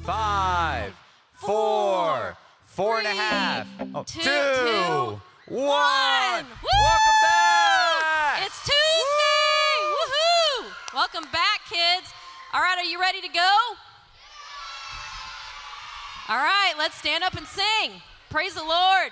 5, 4, 4.5, 2, 1. Welcome back! It's Tuesday! Woohoo! Welcome back, kids. All right, are you ready to go? All right, let's stand up and sing. Praise the Lord.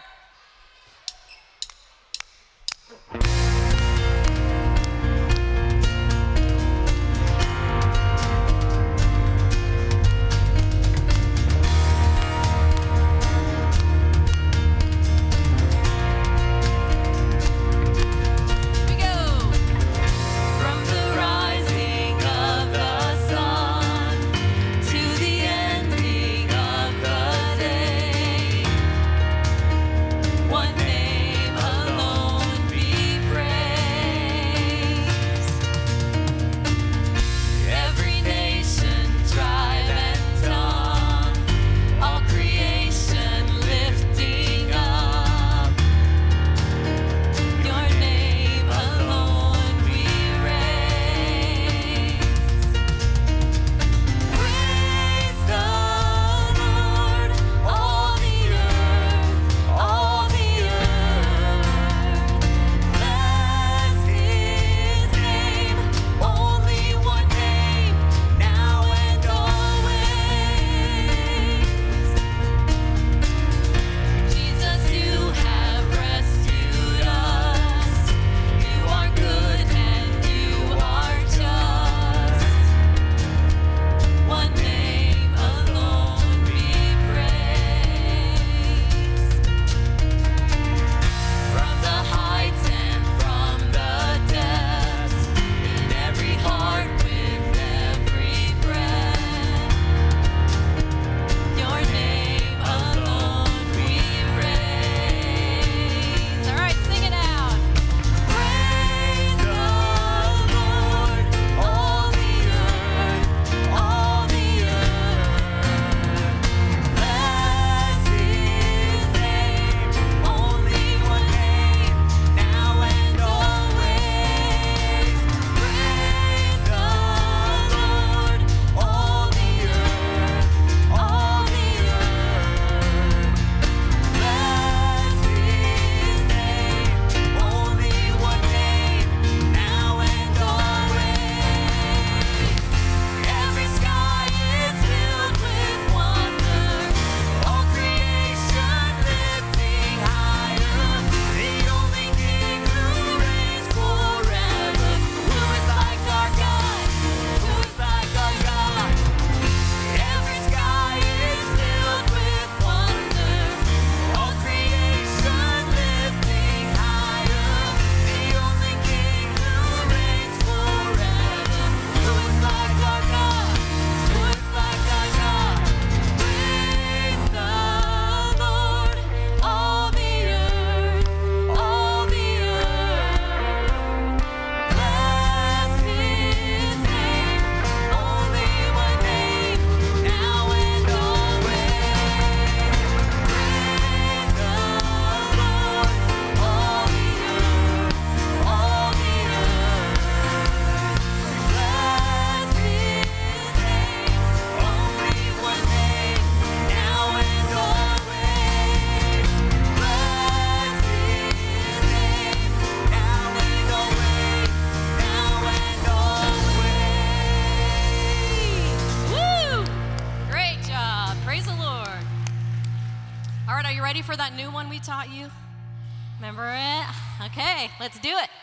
For that new one we taught you? Remember it? Okay, let's do it.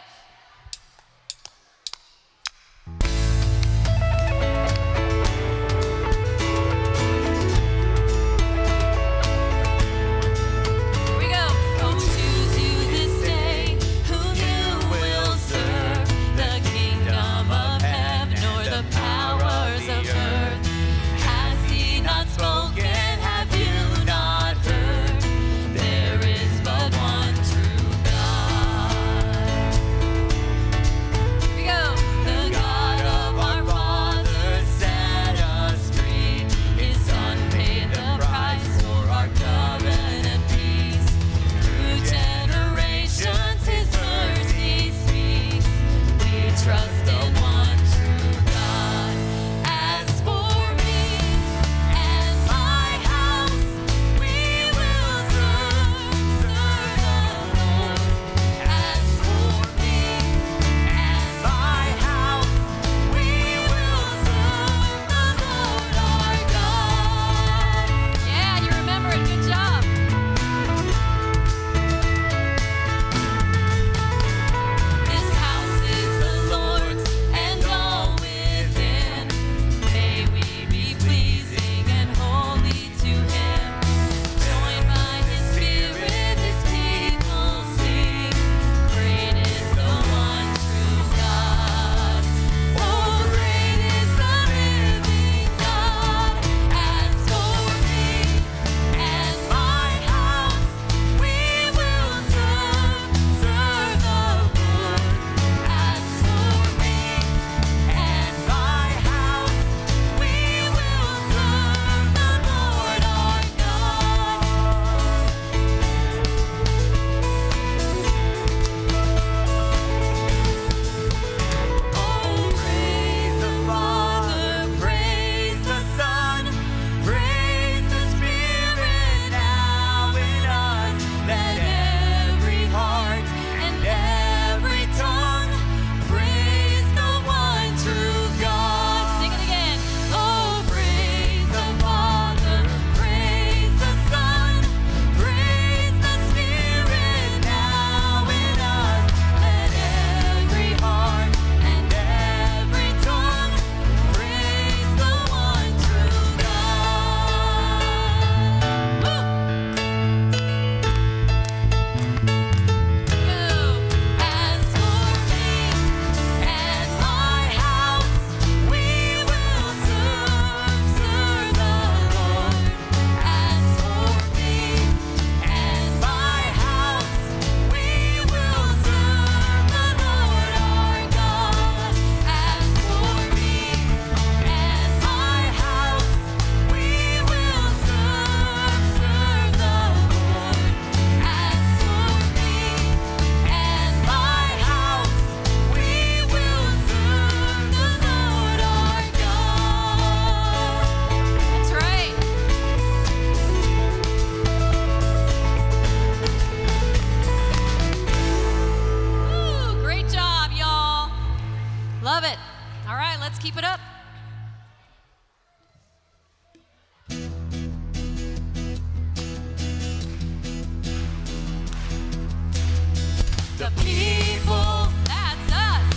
people, that's us,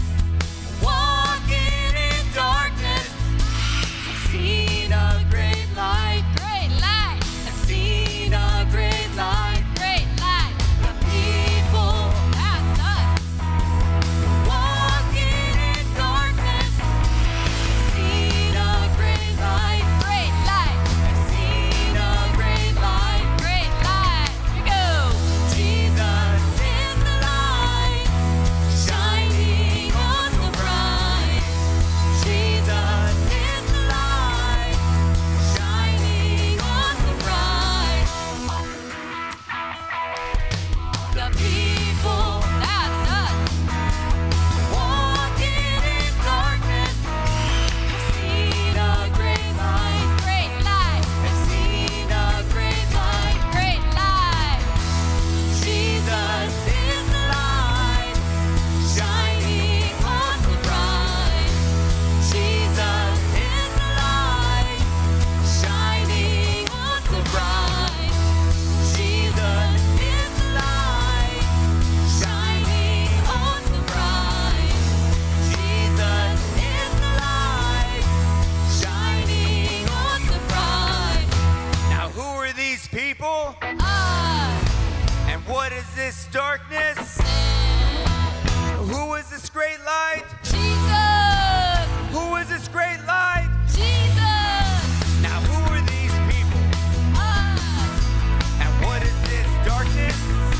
walking in darkness, have seen a great light. Great light. Have seen a great light. Great light. The people, that's us, walking in darkness, have seen a great light. Great light. Have seen a great light. Great light. Here we go. Jesus is the light, shining on so bright. Jesus is the light, shining on so bright. The people, that's us, walking in darkness, have seen a great light. Great light. Have seen a great light. Great light. Jesus is the light, shining on so bright. Jesus is the light, shining on so bright. Jesus is the light, shining on so bright. Jesus is the light, shining on so bright. Now, who are these people? And what is this darkness? Who is this great light? Jesus, Who is this great light? Jesus, Now, who are these people? And what is this darkness?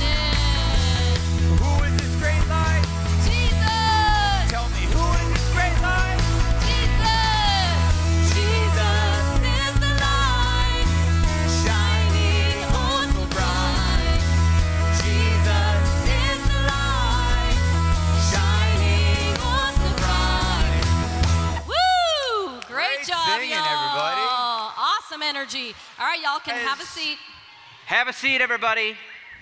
Who is this great light? Jesus, Tell me, who is this great light? Jesus. Jesus is the light, shining on so bright. Jesus is the light, shining on so bright. Woo! Great Great job, singing, y'all. everybody. Awesome energy. All right, y'all can have a seat. Have a seat, everybody.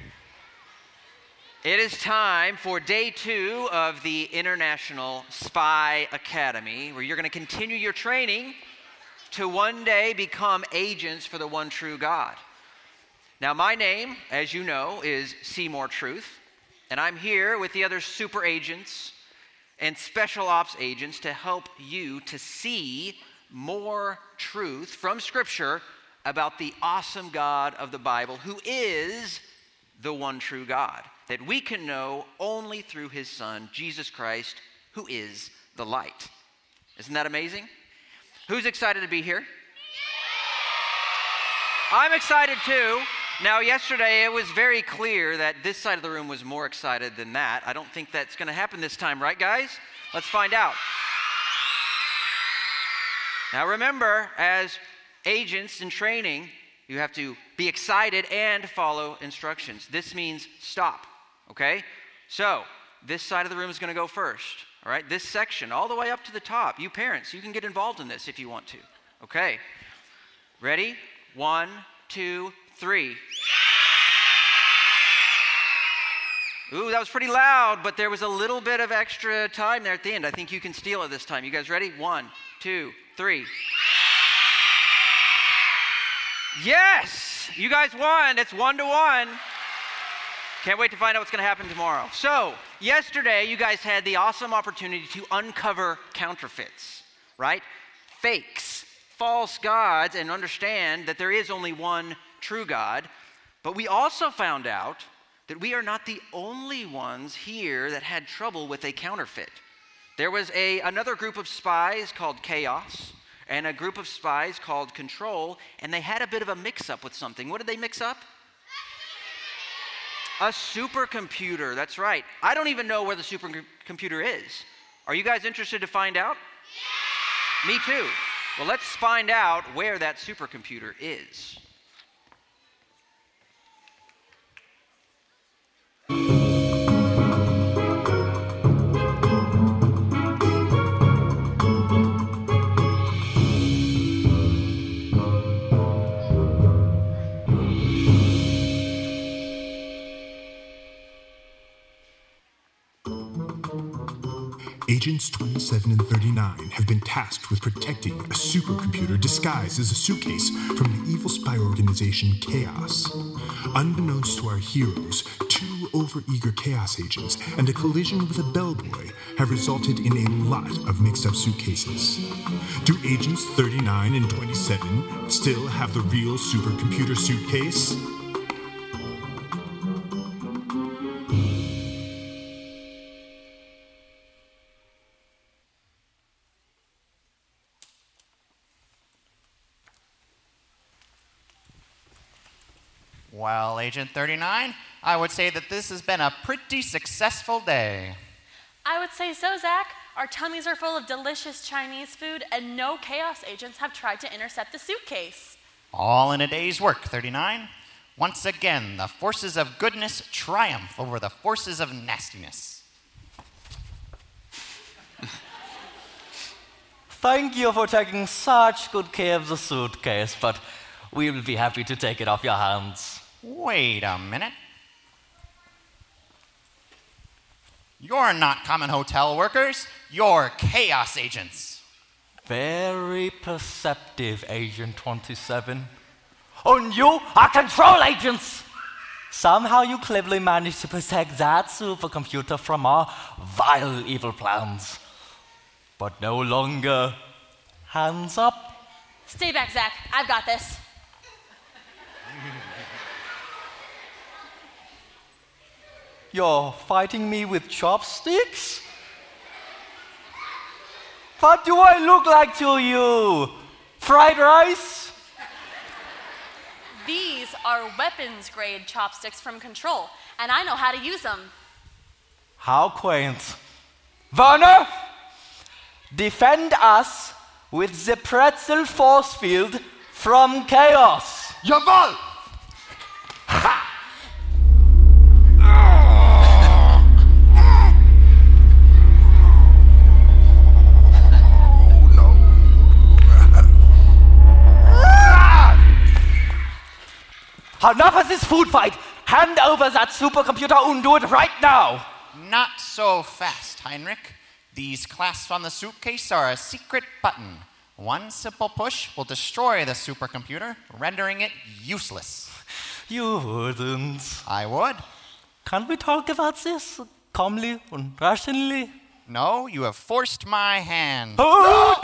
It is time for day 2 of the International Spy Academy, where you're going to continue your training to one day become agents for the one true God. Now, my name, as you know, is Seymour Truth, and I'm here with the other super agents and special ops agents to help you to see more truth from Scripture about the awesome God of the Bible, who is the one true God, that we can know only through his Son, Jesus Christ, who is the light. Isn't that amazing? Who's excited to be here? I'm excited too. Now, yesterday it was very clear that this side of the room was more excited than that. I don't think that's going to happen this time, right, guys? Let's find out. Now, remember, as agents in training, you have to be excited and follow instructions. This means stop, okay? So, this side of the room is going to go first, all right? This section, all the way up to the top. You parents, you can get involved in this if you want to, okay? Ready? 1, 2, 3. Ooh, that was pretty loud, but there was a little bit of extra time there at the end. I think you can steal it this time. You guys ready? 1, 2, 3. Yes! You guys won. It's 1-1. Can't wait to find out what's going to happen tomorrow. So, yesterday you guys had the awesome opportunity to uncover counterfeits, right? Fakes, false gods, and understand that there is only one true God. But we also found out that we are not the only ones here that had trouble with a counterfeit. There was another group of spies called Chaos, and a group of spies called Control, and they had a bit of a mix-up with something. What did they mix up? A supercomputer, that's right. I don't even know where the supercomputer is. Are you guys interested to find out? Yeah! Me too. Well, let's find out where that supercomputer is. Agents 27 and 39 have been tasked with protecting a supercomputer disguised as a suitcase from the evil spy organization Chaos. Unbeknownst to our heroes, 2 overeager Chaos agents and a collision with a bellboy have resulted in a lot of mixed-up suitcases. Do Agents 39 and 27 still have the real supercomputer suitcase? Well, Agent 39, I would say that this has been a pretty successful day. I would say so, Zach. Our tummies are full of delicious Chinese food, and no Chaos agents have tried to intercept the suitcase. All in a day's work, 39. Once again, the forces of goodness triumph over the forces of nastiness. Thank you for taking such good care of the suitcase, but we will be happy to take it off your hands. Wait a minute. You're not common hotel workers, you're Chaos agents. Very perceptive, Agent 27. And you are control agents! Somehow you cleverly managed to protect that supercomputer from our vile evil plans. But no longer. Hands up. Stay back, Zach. I've got this. You're fighting me with chopsticks? What do I look like to you? Fried rice? These are weapons-grade chopsticks from Control, and I know how to use them. How quaint. Werner, defend us with the pretzel force field from Chaos. Jawohl! Enough of this food fight. Hand over that supercomputer and do it right now. Not so fast, Heinrich. These clasps on the suitcase are a secret button. One simple push will destroy the supercomputer, rendering it useless. You wouldn't. I would. Can't we talk about this calmly and rationally? No, you have forced my hand. Oh!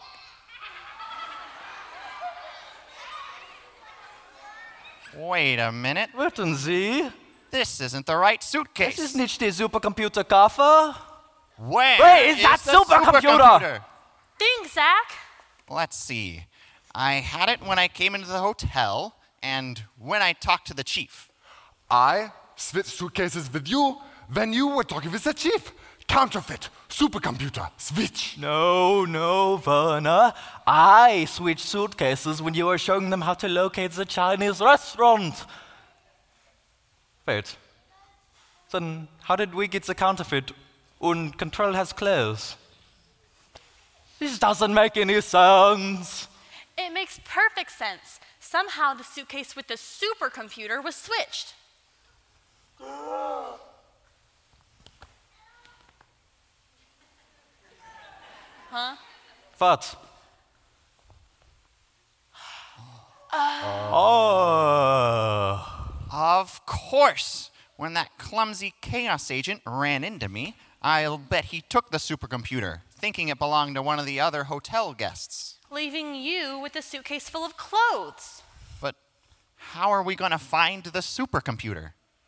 Wait a minute. Warten Sie. This isn't the right suitcase. Das ist nicht der Supercomputer-Koffer. Where is that the supercomputer? Thanks, Zach. Let's see. I had it when I came into the hotel and when I talked to the chief. I switched suitcases with you when you were talking with the chief. Counterfeit, supercomputer, switch. No, Werner. I switched suitcases when you were showing them how to locate the Chinese restaurant. Wait. Then how did we get the counterfeit and Control has clothes? This doesn't make any sense. It makes perfect sense. Somehow the suitcase with the supercomputer was switched. Huh? What? Oh. Of course. When that clumsy Chaos agent ran into me, I'll bet he took the supercomputer, thinking it belonged to one of the other hotel guests. Leaving you with a suitcase full of clothes. But how are we going to find the supercomputer?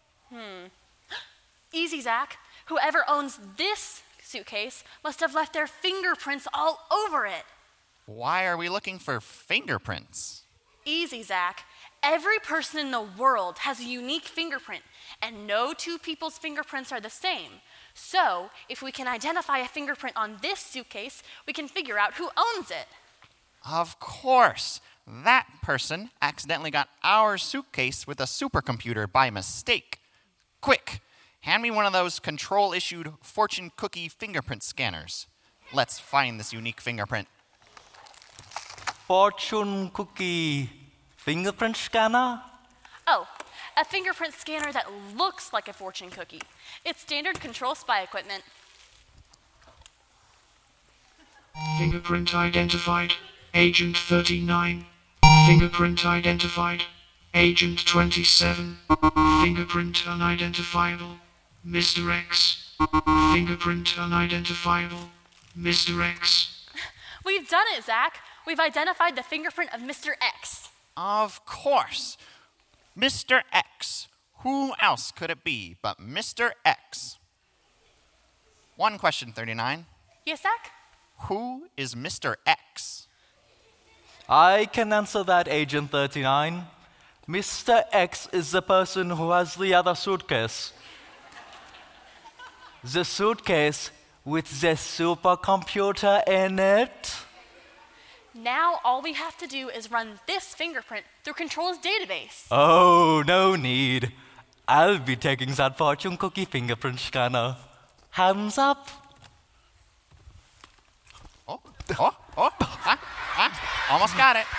Easy, Zach. Whoever owns this suitcase must have left their fingerprints all over it. Why are we looking for fingerprints? Easy, Zach. Every person in the world has a unique fingerprint, and no two people's fingerprints are the same. So, if we can identify a fingerprint on this suitcase, we can figure out who owns it. Of course. That person accidentally got our suitcase with a supercomputer by mistake. Quick, hand me one of those Control-issued fortune cookie fingerprint scanners. Let's find this unique fingerprint. Fortune cookie fingerprint scanner? Oh, a fingerprint scanner that looks like a fortune cookie. It's standard Control spy equipment. Fingerprint identified. Agent 39. Fingerprint identified. Agent 27. Fingerprint unidentifiable. Mr. X. Fingerprint unidentifiable. Mr. X. We've done it, Zach. We've identified the fingerprint of Mr. X. Of course. Mr. X. Who else could it be but Mr. X? One question, 39. Yes, Zach? Who is Mr. X? I can answer that, Agent 39. Mr. X is the person who has the other suitcase. The suitcase with the supercomputer in it. Now all we have to do is run this fingerprint through Control's database. Oh, no need. I'll be taking that fortune cookie fingerprint scanner. Hands up. Almost got it.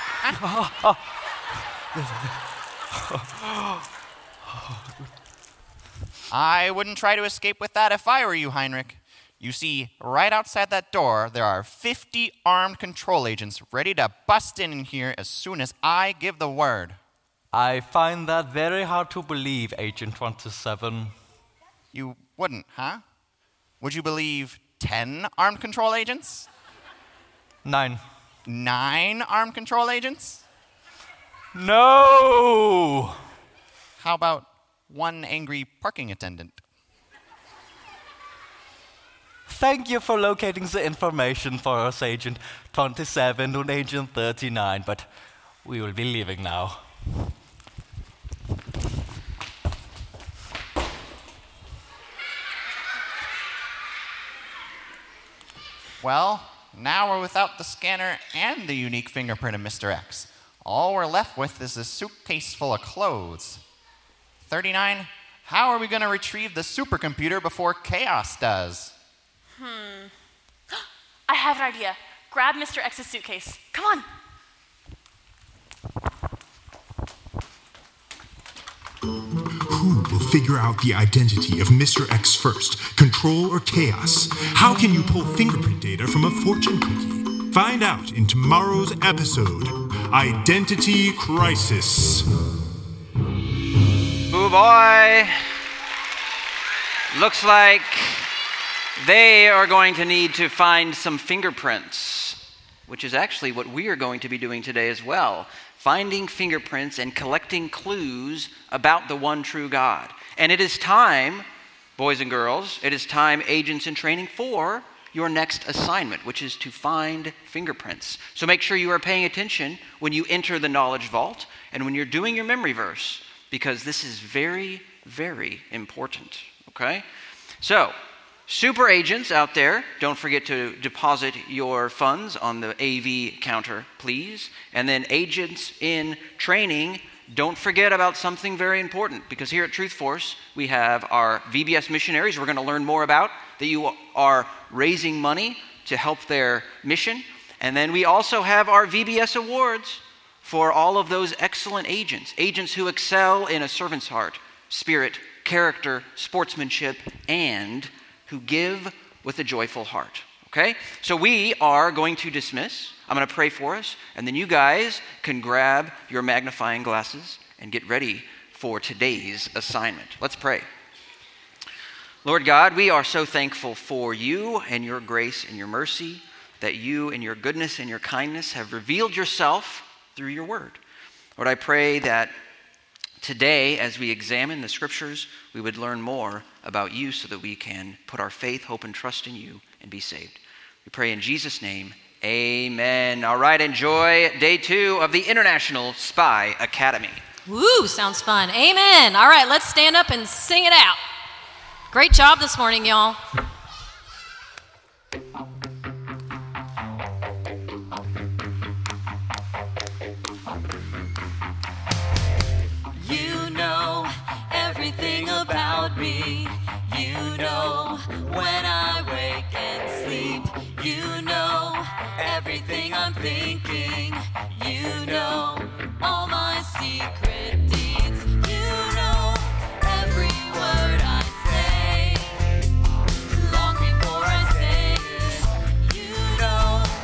I wouldn't try to escape with that if I were you, Heinrich. You see, right outside that door, there are 50 armed control agents ready to bust in here as soon as I give the word. I find that very hard to believe, Agent 27. You wouldn't, huh? Would you believe 10 armed control agents? 9. 9 armed control agents? No! How about 1 angry parking attendant? Thank you for locating the information for us, Agent 27 and Agent 39, but we will be leaving now. Well, now we're without the scanner and the unique fingerprint of Mr. X. All we're left with is a suitcase full of clothes. 39, how are we going to retrieve the supercomputer before Chaos does? I have an idea. Grab Mr. X's suitcase. Come on. Who will figure out the identity of Mr. X first? Control or Chaos? How can you pull fingerprint data from a fortune cookie? Find out in tomorrow's episode, Identity Crisis. Oh boy. Looks like they are going to need to find some fingerprints, which is actually what we are going to be doing today as well. Finding fingerprints and collecting clues about the one true God. And it is time, boys and girls, it is time, agents in training, for your next assignment, which is to find fingerprints. So make sure you are paying attention when you enter the knowledge vault and when you're doing your memory verse, because this is very, very important, okay? So, super agents out there, don't forget to deposit your funds on the AV counter, please. And then agents in training, don't forget about something very important, because here at Truth Force, we have our VBS missionaries we're going to learn more about, that you are raising money to help their mission. And then we also have our VBS awards for all of those excellent agents, agents who excel in a servant's heart, spirit, character, sportsmanship, and who give with a joyful heart, okay? So we are going to dismiss. I'm going to pray for us, and then you guys can grab your magnifying glasses and get ready for today's assignment. Let's pray. Lord God, we are so thankful for you and your grace and your mercy, that you in your goodness and your kindness have revealed yourself through your word. Lord, I pray that today, as we examine the scriptures, we would learn more about you so that we can put our faith, hope, and trust in you and be saved. We pray in Jesus' name, amen. All right, enjoy day 2 of the International Spy Academy. Woo, sounds fun. Amen. All right, let's stand up and sing it out. Great job this morning, y'all. You know everything about me. You know when I wake and sleep. You know everything I'm thinking. You know all my secret deeds. You know every word I say. Long before I say it, you know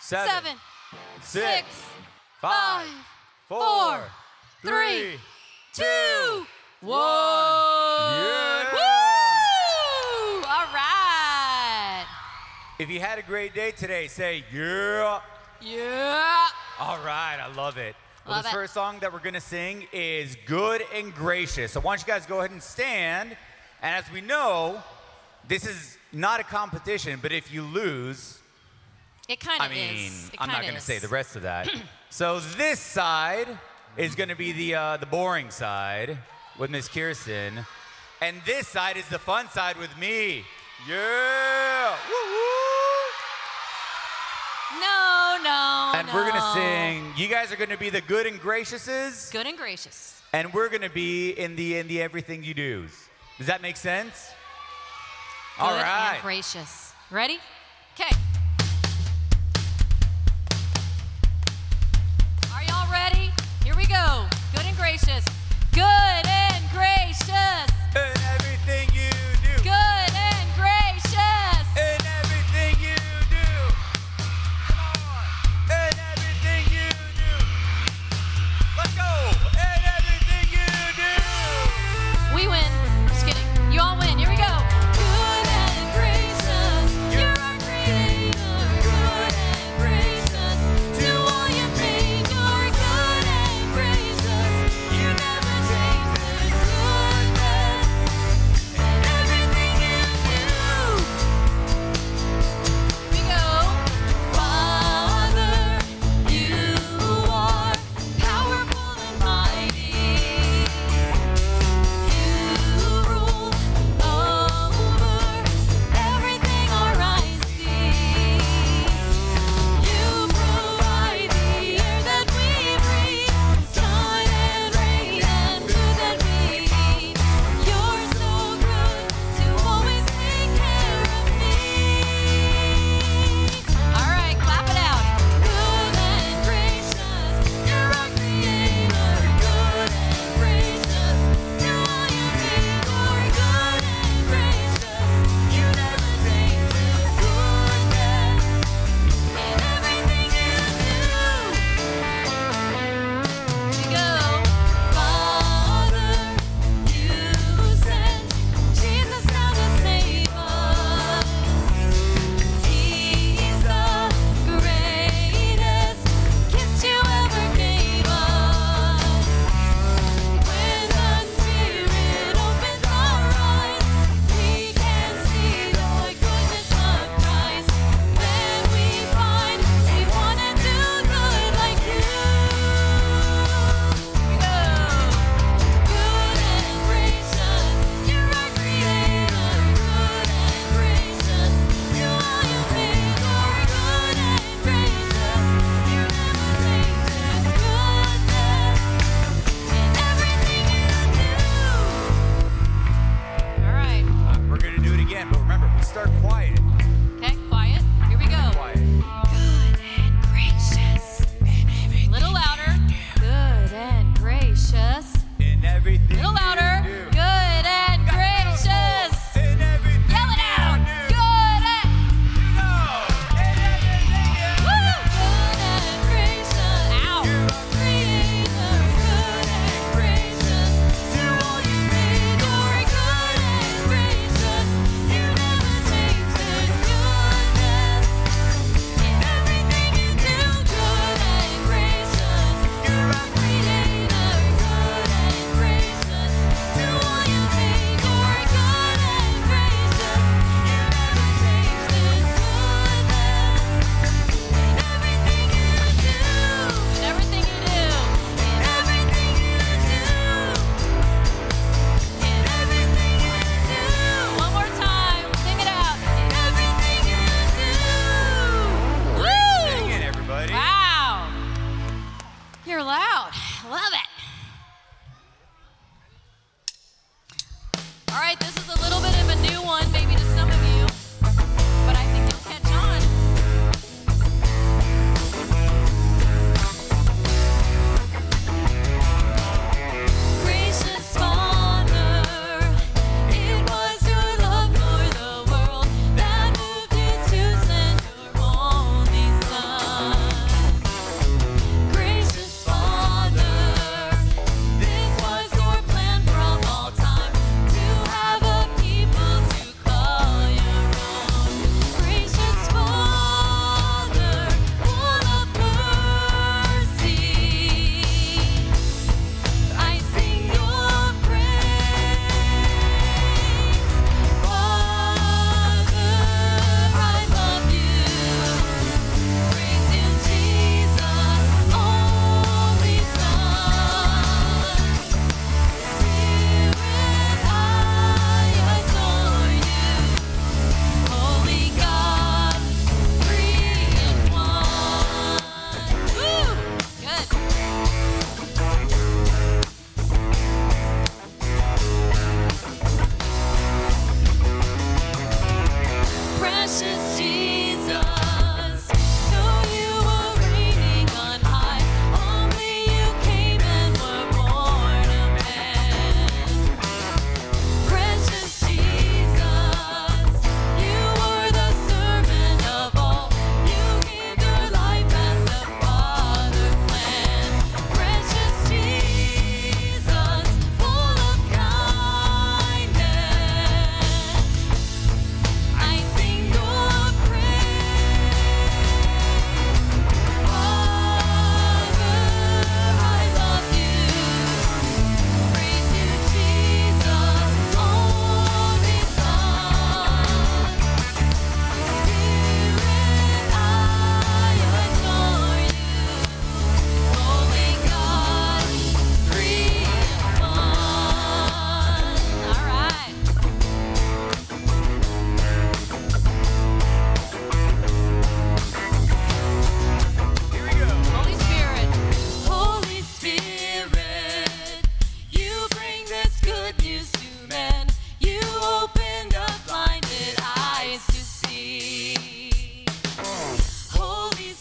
7, 6, 5, 4, 3, 2, 1. Yeah. Woo! All right. If you had a great day today, say yeah. Yeah. All right, I love it. Well, Love this it. first song that we're going to sing is Good and Gracious. So why don't you guys go ahead and stand. And as we know, this is not a competition, but if you lose, It kind I of mean, is. It I'm not kinda going to is. say the rest of that. So this side is going to be the boring side with Miss Kirsten. And this side is the fun side with me. Yeah! Woo-woo! No. And we're going to sing, you guys are going to be the good and graciouses. Good and gracious. And we're going to be in the everything you do's. Does that make sense? All Good right. and gracious. Ready? Okay. Are y'all ready? Here we go. Good and gracious. Good and gracious. In everything you do. Good and gracious. In everything you do. Come on. In everything you do. Let's go. In everything you do. We win. Just kidding. You all win. Here we go. Good and gracious. You're our creator.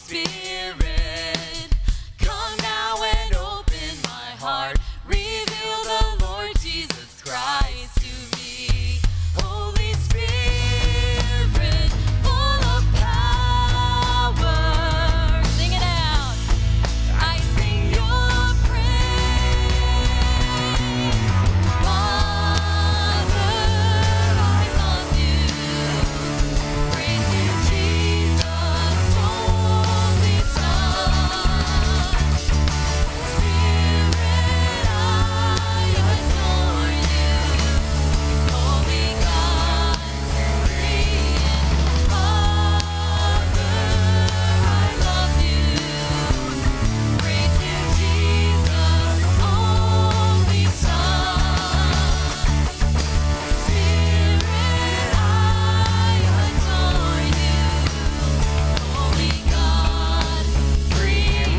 Spirit, come now and open my heart. Reveal the Lord Jesus Christ to me. Holy Spirit, full of power. Sing it out. I sing your praise. Father, I love you. Praise you, Jesus, Holy Son. Spirit, I adore you. Holy God, three in Father, I love you. Praise you, Jesus, Holy Son. Spirit, I adore you. Holy God, three in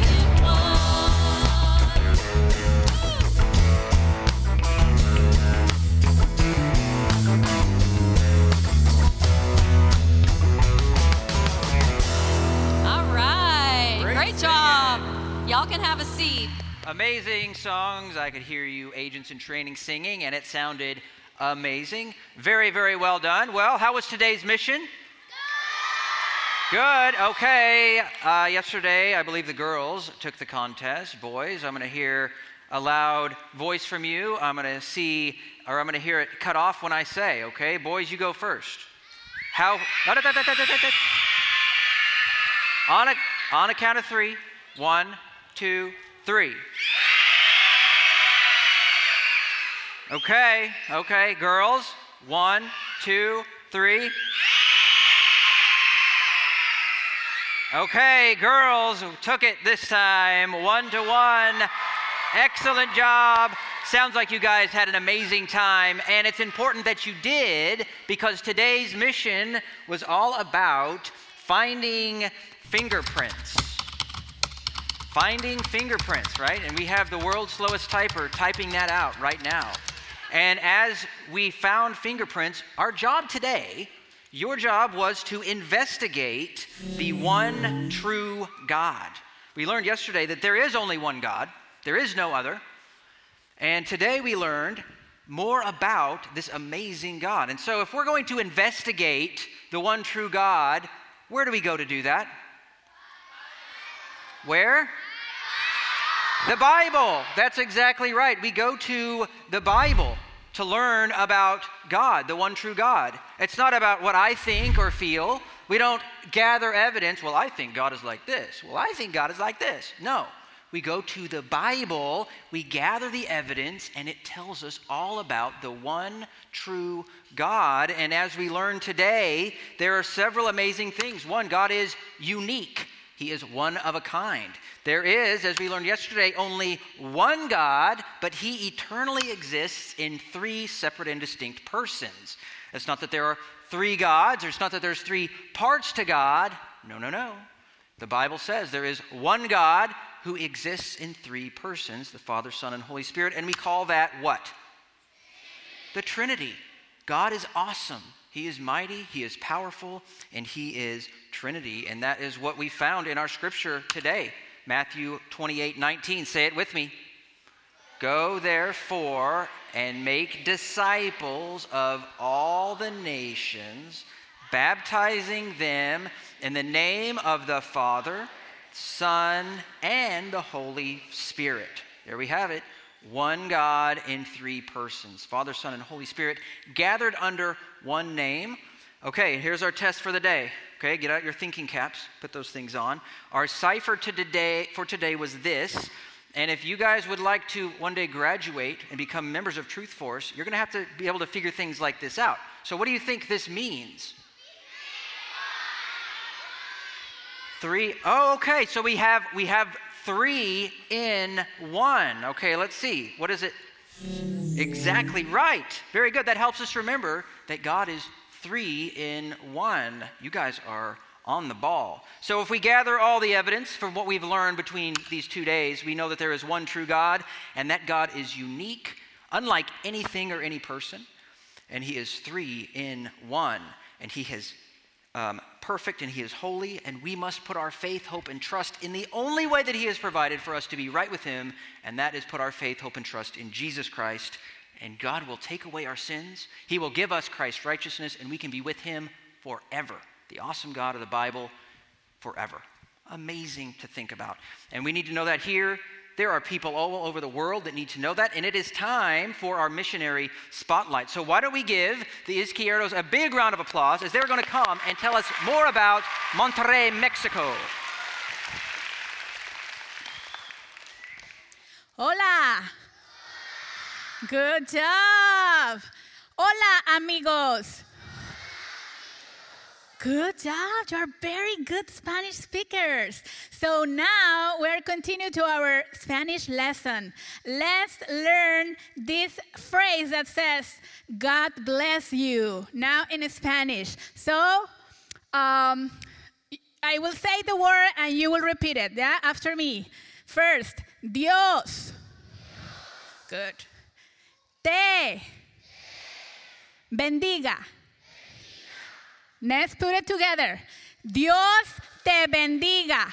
All right. Great Great job. Y'all can have a seat. Amazing songs. I could hear you, Agents in Training, singing, and it sounded amazing. Very, very well done. Well, how was today's mission? Good. Okay. Yesterday, I believe the girls took the contest. Boys, I'm going to hear a loud voice from you. I'm going to hear it cut off when I say, okay? Boys, you go first. How? On a count of three. 1, 2, 3. Okay, girls. 1, 2, 3. Okay, girls took it this time, 1-1. Excellent job. Sounds like you guys had an amazing time, and it's important that you did because today's mission was all about finding fingerprints. Finding fingerprints, right? And we have the world's slowest typer typing that out right now. And as we found fingerprints, our job today, your job was to investigate the one true God. We learned yesterday that there is only one God. There is no other. And today we learned more about this amazing God. And so if we're going to investigate the one true God, where do we go to do that? Where? The Bible. That's exactly right. We go to the Bible to learn about God, the one true God. It's not about what I think or feel. We don't gather evidence. Well, I think God is like this. Well, I think God is like this. No. We go to the Bible, we gather the evidence, and it tells us all about the one true God. And as we learn today, there are several amazing things. One, God is unique. He is one of a kind. There is, as we learned yesterday, only one God, but he eternally exists in three separate and distinct persons. It's not that there are three gods, or it's not that there's three parts to God. No. The Bible says there is one God who exists in three persons, the Father, Son, and Holy Spirit, and we call that what? The Trinity. God is awesome. He is mighty, he is powerful, and he is Trinity. And that is what we found in our scripture today. Matthew 28:19. Say it with me. Go therefore and make disciples of all the nations, baptizing them in the name of the Father, Son, and the Holy Spirit. There we have it. One God in three persons. Father, Son, and Holy Spirit gathered under one name. Okay, here's our test for the day. Okay, get out your thinking caps. Put those things on. Our cipher for today was this. And if you guys would like to one day graduate and become members of Truth Force, you're going to have to be able to figure things like this out. So what do you think this means? 3. Oh, okay. So we have 3 in 1. Okay, let's see. What is it? Exactly right. Very good. That helps us remember that God is 3 in 1. You guys are on the ball. So if we gather all the evidence from what we've learned between these 2 days, we know that there is one true God, and that God is unique, unlike anything or any person, and he is 3 in 1, and he has perfect and he is holy, and we must put our faith, hope, and trust in the only way that he has provided for us to be right with him, and that is put our faith, hope, and trust in Jesus Christ. And God will take away our sins. He will give us Christ's righteousness, and we can be with him forever. The awesome God of the Bible, forever. Amazing to think about. And we need to know that here. There are people all over the world that need to know that, and it is time for our missionary spotlight. So why don't we give the Izquierdos a big round of applause as they're going to come and tell us more about Monterrey, Mexico. Hola. Good job. Hola, amigos. Good job. You're very good Spanish speakers. So now we're continuing to our Spanish lesson. Let's learn this phrase that says, God bless you, now in Spanish. So I will say the word and you will repeat it, yeah, after me. First, Dios. Good. Te bendiga. Let's put it together. Dios te bendiga.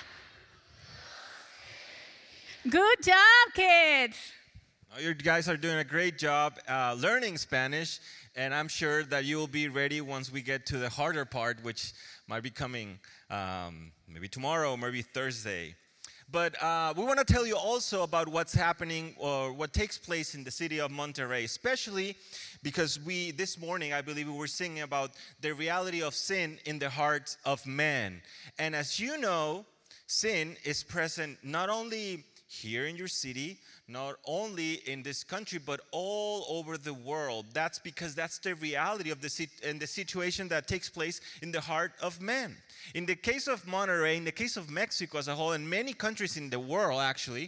Good job, kids. Oh, you guys are doing a great job learning Spanish, and I'm sure that you will be ready once we get to the harder part, which might be coming maybe tomorrow, maybe Thursday. But we want to tell you also about what's happening or what takes place in the city of Monterrey, especially because this morning, I believe we were singing about the reality of sin in the hearts of man. And as you know, sin is present not only here in your city, not only in this country, but all over the world. That's because that's the reality of the situation that takes place in the heart of man. In the case of Monterrey, in the case of Mexico as a whole, and many countries in the world actually,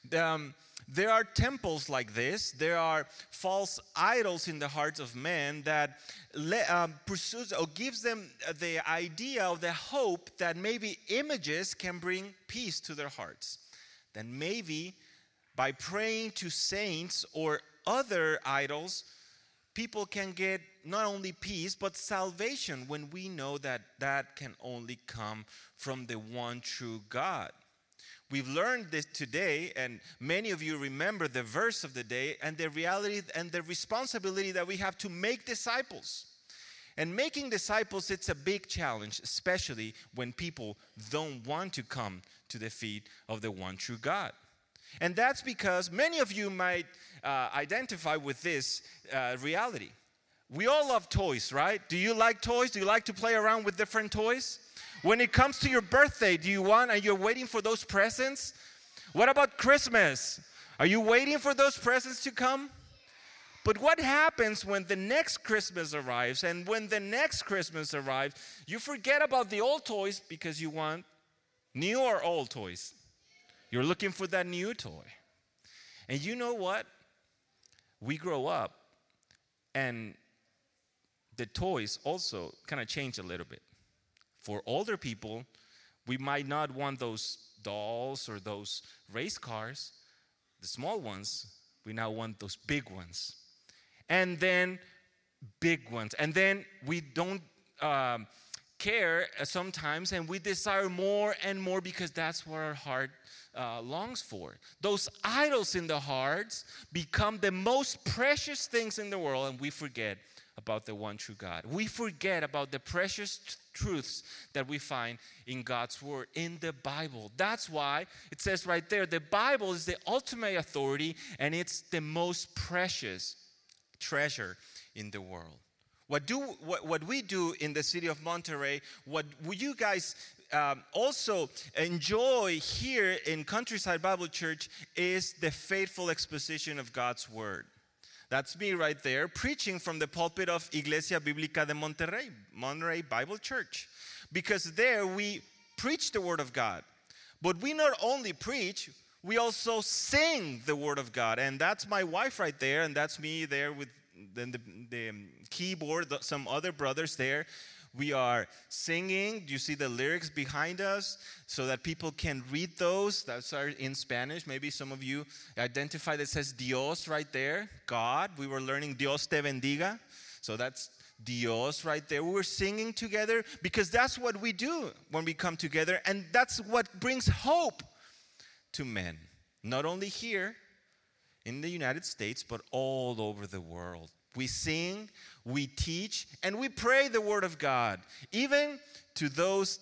there are temples like this. There are false idols in the hearts of men that pursues or gives them the idea of the hope that maybe images can bring peace to their hearts. That maybe by praying to saints or other idols, people can get not only peace, but salvation when we know that that can only come from the one true God. We've learned this today, and many of you remember the verse of the day and the reality and the responsibility that we have to make disciples. And making disciples, it's a big challenge, especially when people don't want to come to the feet of the one true God. And that's because many of you might identify with this reality. We all love toys, right? Do you like toys? Do you like to play around with different toys? When it comes to your birthday, do you want and you're waiting for those presents? What about Christmas? Are you waiting for those presents to come? But what happens when the next Christmas arrives, and when the next Christmas arrives, you forget about the old toys because you want new or old toys? You're looking for that new toy. And you know what? We grow up, and the toys also kind of change a little bit. For older people, we might not want those dolls or those race cars, the small ones. We now want those big ones. And then big ones. And then we don't care sometimes, and we desire more and more because that's what our heart longs for. Those idols in the hearts become the most precious things in the world, and we forget about the one true God. We forget about the precious truths that we find in God's word, in the Bible. That's why it says right there, the Bible is the ultimate authority, and it's the most precious treasure in the world. What we do in the city of Monterrey, what you guys also enjoy here in Countryside Bible Church is the faithful exposition of God's word. That's me right there, preaching from the pulpit of Iglesia Bíblica de Monterrey, Monterrey Bible Church. Because there we preach the word of God. But we not only preach, we also sing the word of God. And that's my wife right there, and that's me there with the keyboard, some other brothers there. We are singing. You see the lyrics behind us so that people can read those. That's in Spanish. Maybe some of you identify that says Dios right there, God. We were learning Dios te bendiga. So that's Dios right there. We were singing together because that's what we do when we come together, and that's what brings hope to men. Not only here in the United States, but all over the world. We sing, we teach, and we pray the Word of God. Even to those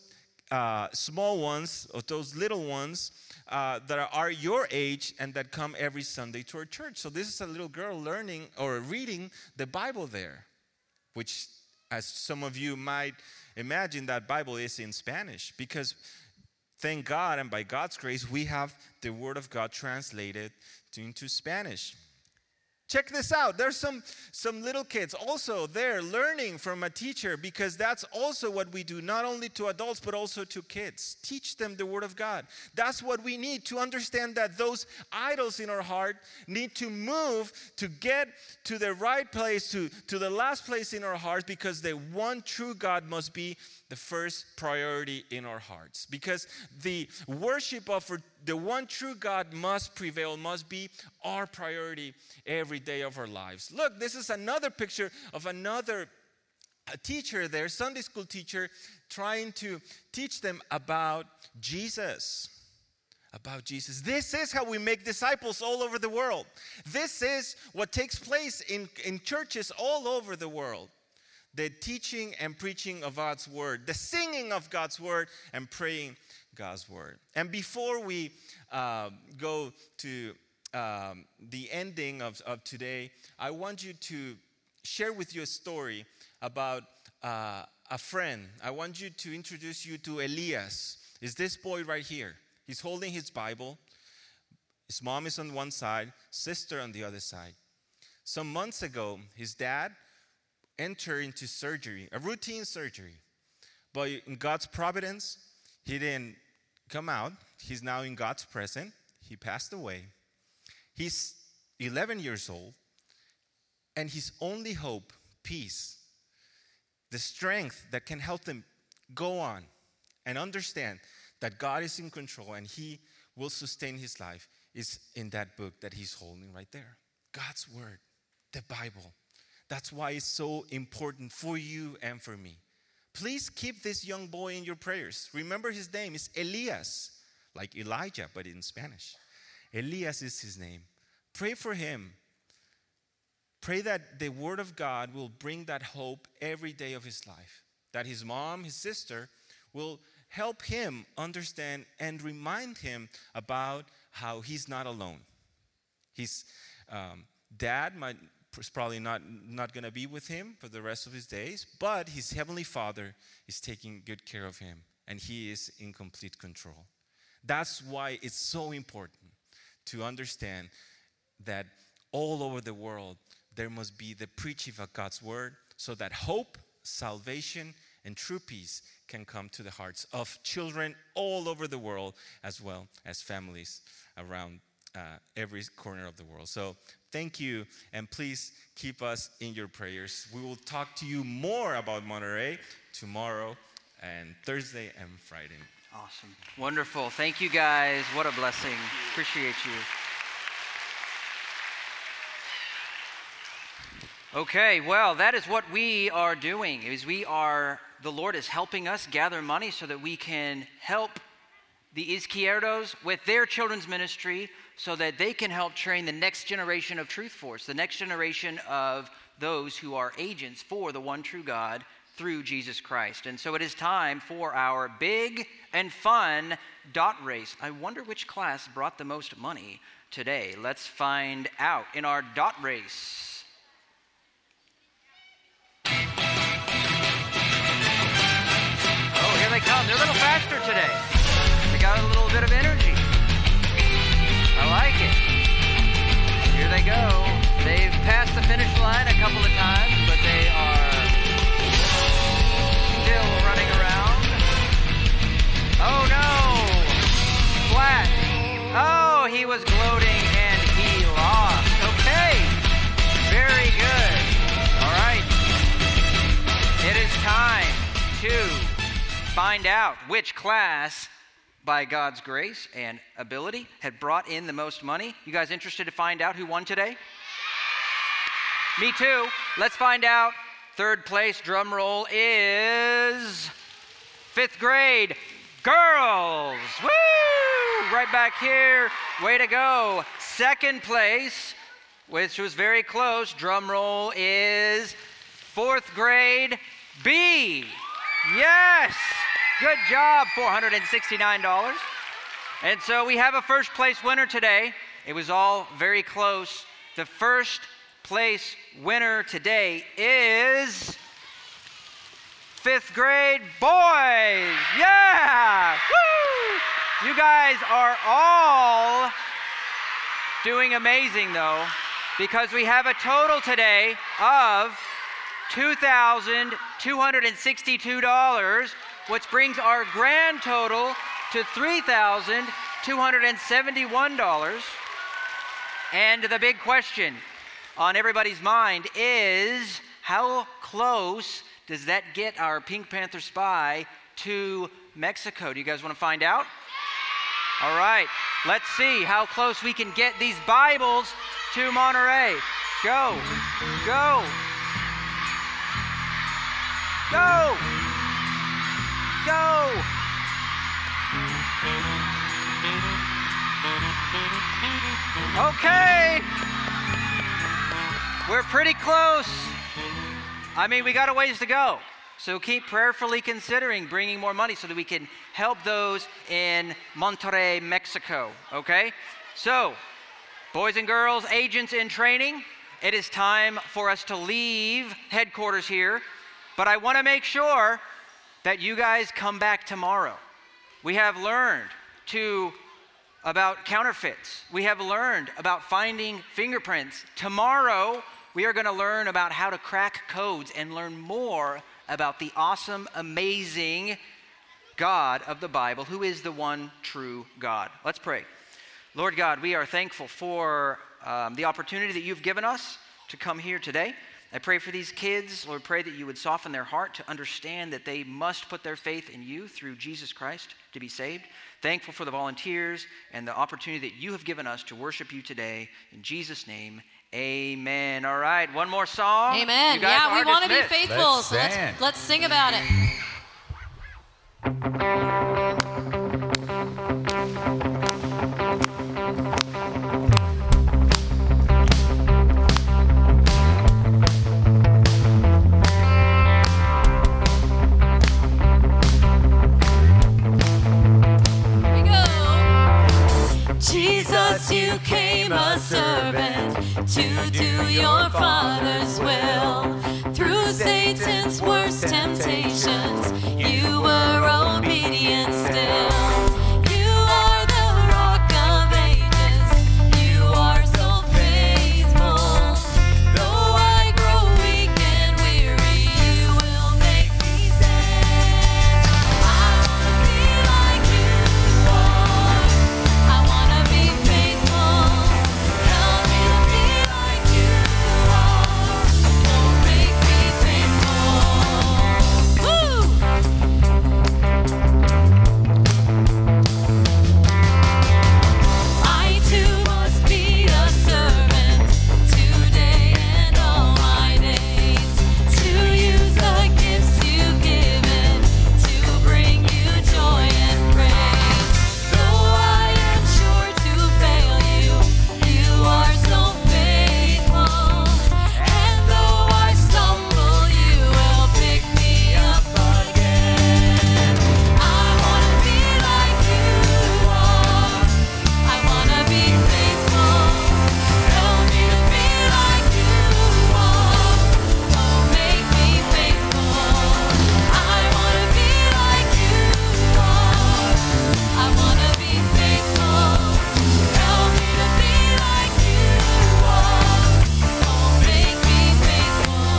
small ones, or those little ones that are your age and that come every Sunday to our church. So this is a little girl learning or reading the Bible there, which, as some of you might imagine, that Bible is in Spanish, because thank God, and by God's grace, we have the Word of God translated into Spanish. Check this out. There's some little kids also there learning from a teacher, because that's also what we do, not only to adults, but also to kids. Teach them the Word of God. That's what we need to understand, that those idols in our heart need to move to get to the right place, to the last place in our hearts, because the one true God must be the first priority in our hearts. Because the worship of the one true God must prevail, must be our priority every day of our lives. Look, this is another picture of a teacher there, Sunday school teacher, trying to teach them about Jesus. About Jesus. This is how we make disciples all over the world. This is what takes place in churches all over the world. The teaching and preaching of God's Word, the singing of God's Word, and praying God's Word. And before we go to the ending of today, I want you to share with you a story about a friend. I want you to introduce you to Elias. It's this boy right here. He's holding his Bible. His mom is on one side, sister on the other side. Some months ago, his dad entered into surgery, a routine surgery. But in God's providence, he didn't come out. He's now in God's presence. He passed away. He's 11 years old, and his only hope, peace, the strength that can help him go on and understand that God is in control and He will sustain his life, is in that book that he's holding right there. God's Word, the Bible. That's why it's so important for you and for me. Please keep this young boy in your prayers. Remember, his name is Elias, like Elijah, but in Spanish. Elias is his name. Pray for him. Pray that the Word of God will bring that hope every day of his life. That his mom, his sister, will help him understand and remind him about how he's not alone. His dad is probably not going to be with him for the rest of his days, but his Heavenly Father is taking good care of him, and He is in complete control. That's why it's so important to understand that all over the world there must be the preaching of God's Word, so that hope, salvation, and true peace can come to the hearts of children all over the world, as well as families around every corner of the world. So thank you, and please keep us in your prayers. We will talk to you more about Monterey tomorrow and Thursday and Friday. Awesome. Wonderful. Thank you, guys. What a blessing. Appreciate you. Okay, well, that is what we are doing. The Lord is helping us gather money so that we can help the Izquierdos with their children's ministry, so that they can help train the next generation of Truth Force, the next generation of those who are agents for the one true God through Jesus Christ. And so it is time for our big and fun dot race. I wonder which class brought the most money today. Let's find out in our dot race. Oh, here they come. They're a little faster today. They got a little bit of energy. I like it. Here they go. They've passed the finish line a couple of times, but they are still running around. Oh no! Flat. Oh, he was gloating and he lost. Okay. Very good. All right. It is time to find out which class, by God's grace and ability, had brought in the most money. You guys interested to find out who won today? Me too. Let's find out Third place, drum roll, is 5th grade girls. Woo! Right back here. Way to go. Second place, which was very close, drum roll, is 4th grade B. Yes! Good job, $469. And so we have a first place winner today. It was all very close. The first place winner today is 5th grade boys. Yeah! Woo! You guys are all doing amazing though, because we have a total today of $2,262, which brings our grand total to $3,271. And the big question on everybody's mind is, how close does that get our Pink Panther Spy to Mexico? Do you guys want to find out? All right, let's see how close we can get these Bibles to Monterey. Go, go, go, go. Okay, we're pretty close. I mean, we got a ways to go. So keep prayerfully considering bringing more money so that we can help those in Monterrey, Mexico, okay? So, boys and girls, agents in training, it is time for us to leave headquarters here, but I want to make sure that you guys come back tomorrow. We have learned about counterfeits. We have learned about finding fingerprints. Tomorrow, we are going to learn about how to crack codes and learn more about the awesome, amazing God of the Bible, who is the one true God. Let's pray. Lord God, we are thankful for the opportunity that you've given us to come here today. I pray for these kids. Lord, pray that you would soften their heart to understand that they must put their faith in you through Jesus Christ to be saved. Thankful for the volunteers and the opportunity that you have given us to worship you today. In Jesus' name, amen. All right, one more song. Amen. You guys Yeah, we are want to be dismissed. faithful, so let's sing about it. Jesus, you came a servant to do your Father's will. Through Satan's worst temptations, you were obedient still. You are the rock of ages, you are so faithful. Though I grow weak and weary, you will make me stand. I wanna be like you are. I wanna be faithful. Help me to be like you are. Don't make me faithful. Woo! I too must be a servant today and all my days, to use the gifts you've given to bring you joy and praise. Though I am sure to fail you, you are so faithful. And though I stumble, you will pick me up again. I wanna be like you are. I wanna be faithful. Help me to be like you are. Oh, make me faithful. I wanna be like you are. I wanna be faithful. Help me to be like you are. Oh, make me faithful.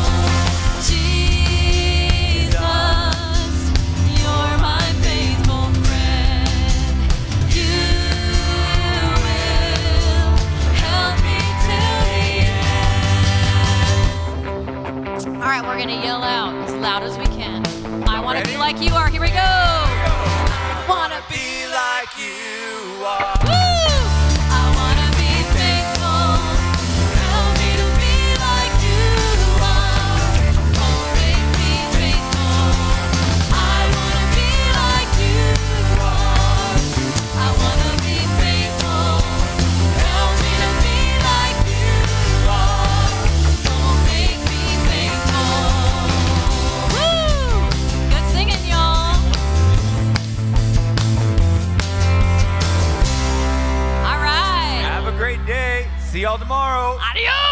Jesus, you're my faithful friend. You will help me till the end. All right, we're going to yell out as loud as we can. I want to be like you are. Here we go. Wanna Be like you are. Woo! I wanna be faithful. Help me to be like you are. Oh, tomorrow. Adios.